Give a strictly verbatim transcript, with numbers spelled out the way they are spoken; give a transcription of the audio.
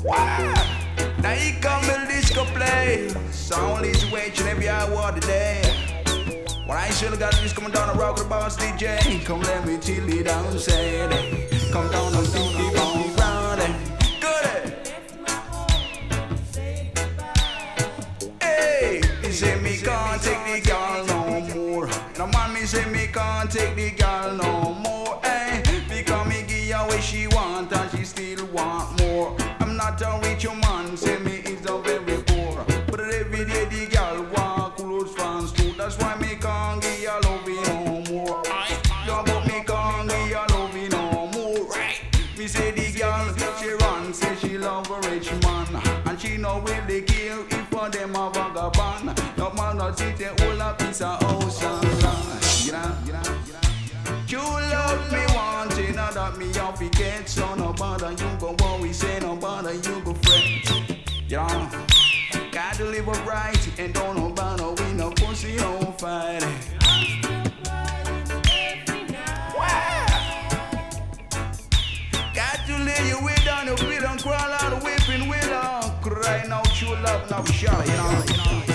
Wow. Now he come the disco play. Sound is waging every hour of the day. When I still got this coming down the rock with the boss D J. Come let me chill it down, say it. Come down and think it on round it. Good. Hey, he say me can't take the girl no more. The man me say me can't take the girl no more. Hey, because me give her what she want and she still want more. I'm not a rich man, say me is a very poor. But every day the girl want clothes fans too. That's why me can't give her love no more. Yeah, but me can't give her love no more. Right? Me say the girl she run, say she love a rich man, and she no really care if for them a vagabond. No man not sit and hold a piece of house and land. You know, you know, you know. You love me wanting, now that me off the get. So no bother you go worry, say no bother you go fret. Yeah, got to live upright and don't no bother with no pussy no fight. Got to lay you way down your feet and crawl out whipping with her. Cry now, true love, now shout, you know.